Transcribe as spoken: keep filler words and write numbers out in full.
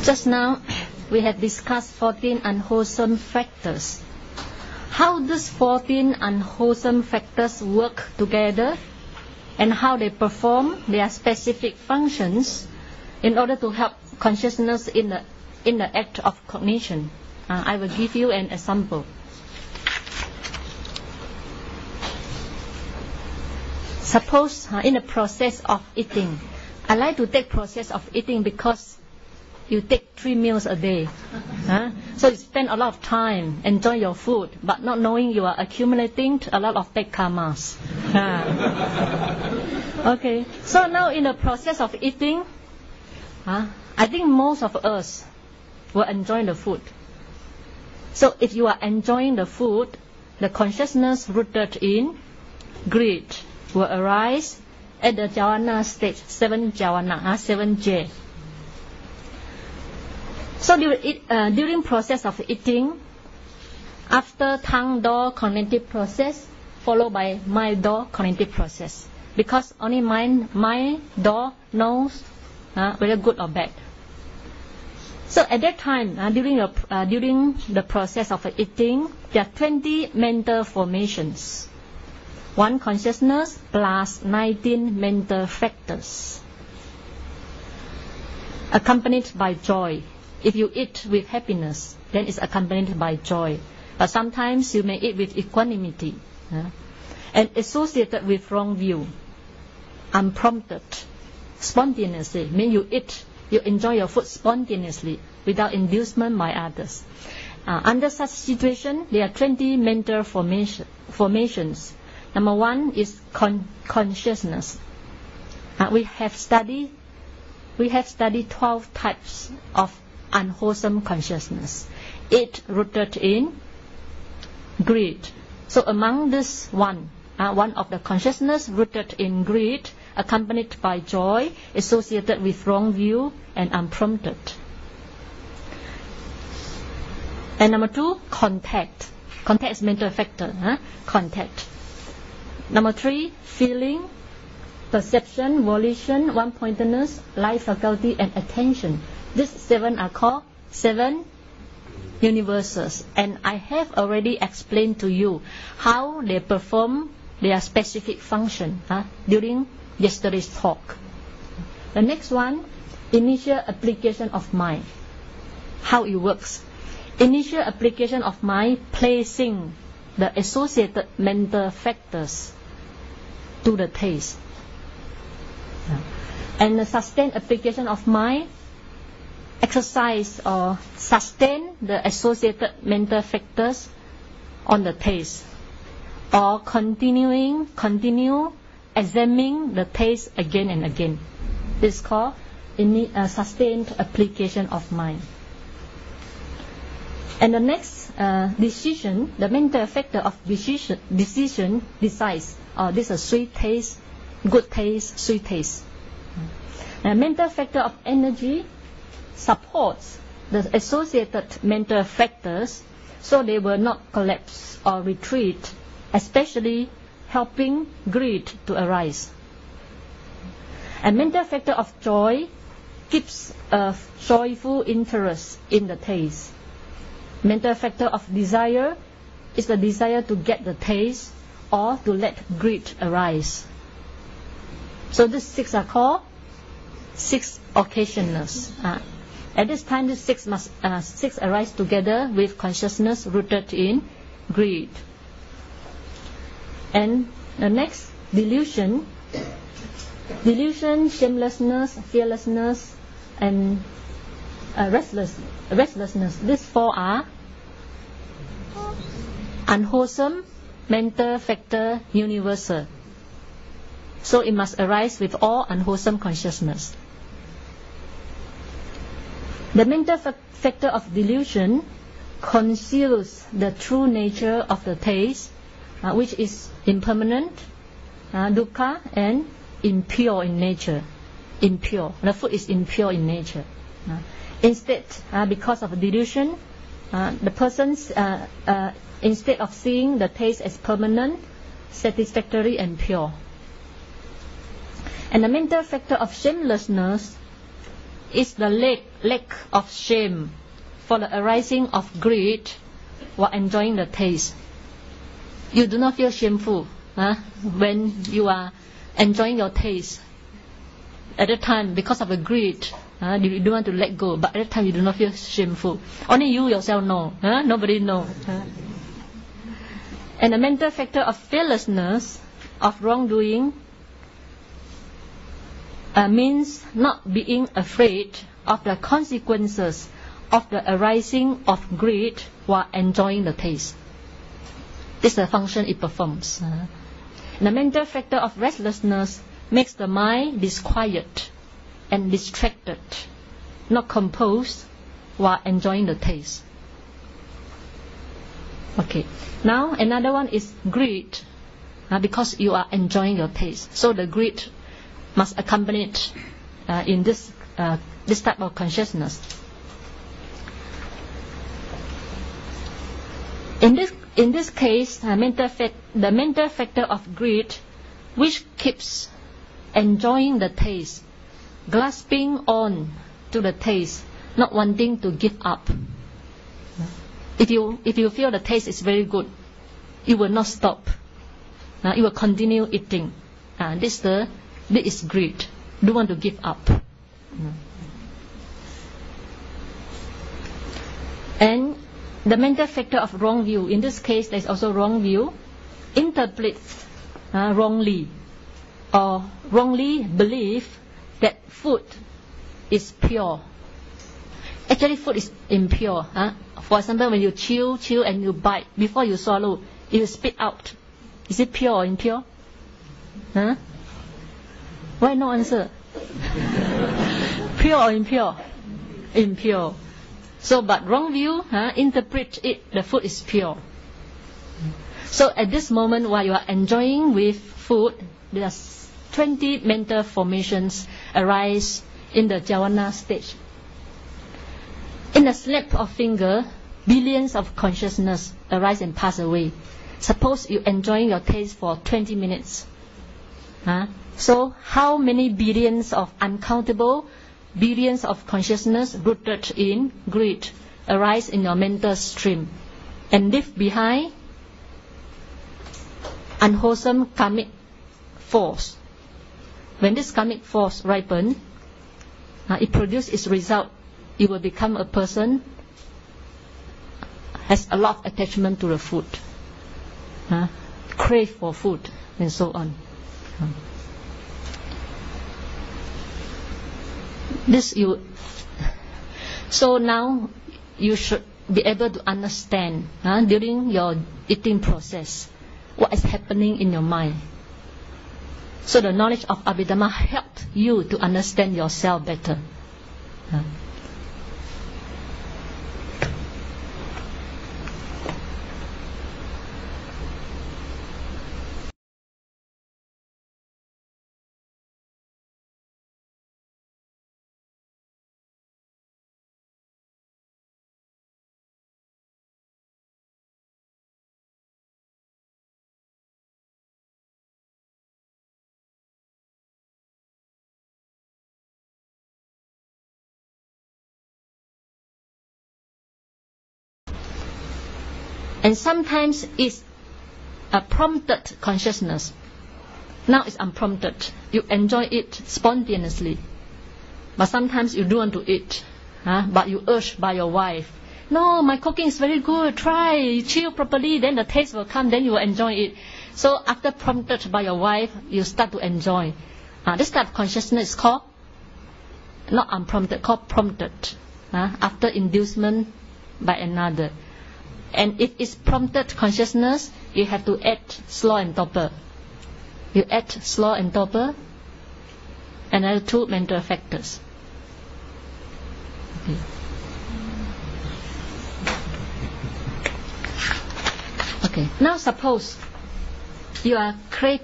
Just now, we have discussed fourteen unwholesome factors. How does fourteen unwholesome factors work together and how they perform their specific functions in order to help consciousness in the, in the act of cognition? Uh, I will give you an example. Suppose uh, in the process of eating, I like to take process of eating because you take three meals a day. Huh? So you spend a lot of time enjoy your food, but not knowing you are accumulating a lot of bad karmas. Huh? Okay. So now in the process of eating, huh, I think most of us will enjoy the food. So if you are enjoying the food, the consciousness rooted in greed will arise at the jhana stage, seven jhana, huh, seven J. So during, it, uh, during process of eating, after tongue door cognitive process, followed by mind door cognitive process, because only mind mind door knows uh, whether good or bad. So at that time, uh, during the uh, during the process of eating, there are twenty mental formations, one consciousness plus nineteen mental factors, accompanied by joy. If you eat with happiness, then it's accompanied by joy. But sometimes you may eat with equanimity, uh, and associated with wrong view, unprompted, spontaneously. Mean you eat, you enjoy your food spontaneously without inducement by others. Uh, under such situation, there are twenty mental formation, formations. Number one is con consciousness. Uh, we have studied, we have studied twelve types of unwholesome consciousness. It rooted in greed. So among this one, uh, one of the consciousness rooted in greed, accompanied by joy, associated with wrong view and unprompted. And number two, contact. Contact is mental factor. Huh? Contact. Number three, feeling, perception, volition, one-pointedness, life faculty, and attention. These seven are called seven universals, and I have already explained to you how they perform their specific function huh, during yesterday's talk. The next one, initial application of mind. How it works. Initial application of mind, placing the associated mental factors to the taste. And the sustained application of mind, exercise or sustain the associated mental factors on the taste, or continuing, continue examining the taste again and again. This is called in, uh, sustained application of mind. And the next uh, decision, the mental factor of decision, decision decides, oh, this is a sweet taste, good taste, sweet taste. The mental factor of energy supports the associated mental factors so they will not collapse or retreat, especially helping greed to arise. A mental factor of joy keeps a joyful interest in the taste. Mental factor of desire is the desire to get the taste or to let greed arise. So these six are called six occasionals. Uh, At this time, the six must uh, six arise together with consciousness rooted in greed. And the next, delusion. Delusion, shamelessness, fearlessness, and uh, restless, restlessness. These four are unwholesome mental factor universal. So it must arise with all unwholesome consciousness. The mental factor of delusion conceals the true nature of the taste, uh, which is impermanent, uh, dukkha, and impure in nature. Impure. The food is impure in nature. Uh, instead, uh, because of delusion, uh, the person's uh, uh, instead of seeing the taste as permanent, satisfactory, and pure. And the mental factor of shamelessness is the lack, lack of shame for the arising of greed while enjoying the taste. You do not feel shameful huh, when you are enjoying your taste. At the time, because of the greed, uh, you don't want to let go, but at the time you do not feel shameful. Only you yourself know, huh? Nobody know. Huh? And the mental factor of fearlessness of wrongdoing uh, means not being afraid of the consequences of the arising of greed while enjoying the taste. This is the function it performs. Uh, and the mental factor of restlessness makes the mind disquiet and distracted, not composed while enjoying the taste. Okay. Now another one is greed, uh, because you are enjoying your taste. So the greed must accompany it uh, in this uh, this type of consciousness. In this in this case, uh, mental fact, the mental factor of greed, which keeps enjoying the taste, grasping on to the taste, not wanting to give up. If you if you feel the taste is very good, you will not stop. Uh, you will continue eating. Uh, this the this is greed. Don't want to give up. Uh. And the mental factor of wrong view. In this case, there is also wrong view. Interpret uh, wrongly, or wrongly believe that food is pure. Actually, food is impure. Huh? For example, when you chew, chew and you bite, before you swallow, you spit out. Is it pure or impure? Huh? Why no answer? Pure or impure? Impure. So, but wrong view, huh, interpret it, the food is pure. So, at this moment, while you are enjoying with food, there are twenty mental formations arise in the jhana stage. In a snap of finger, billions of consciousness arise and pass away. Suppose you enjoying your taste for twenty minutes. Huh? So, how many billions of uncountable billions of consciousness rooted in greed arise in your mental stream and leave behind unwholesome karmic force. When this karmic force ripens, uh, it produces its result. You will become a person has a lot of attachment to the food, uh, crave for food, and so on. Uh. This you. So now you should be able to understand uh, during your eating process what is happening in your mind. So the knowledge of Abhidhamma helps you to understand yourself better. Uh. And sometimes it's a prompted consciousness. Now it's unprompted. You enjoy it spontaneously. But sometimes you don't want to eat. Huh? But you urged by your wife. No, my cooking is very good. Try, you chew properly, then the taste will come, then you will enjoy it. So after prompted by your wife, you start to enjoy. Uh, this type of consciousness is called, not unprompted, called prompted. Uh, after inducement by another. And if it's prompted consciousness, you have to add slow and torpor. You add slow and torpor, another two mental factors. Okay. Okay. Now suppose you are craving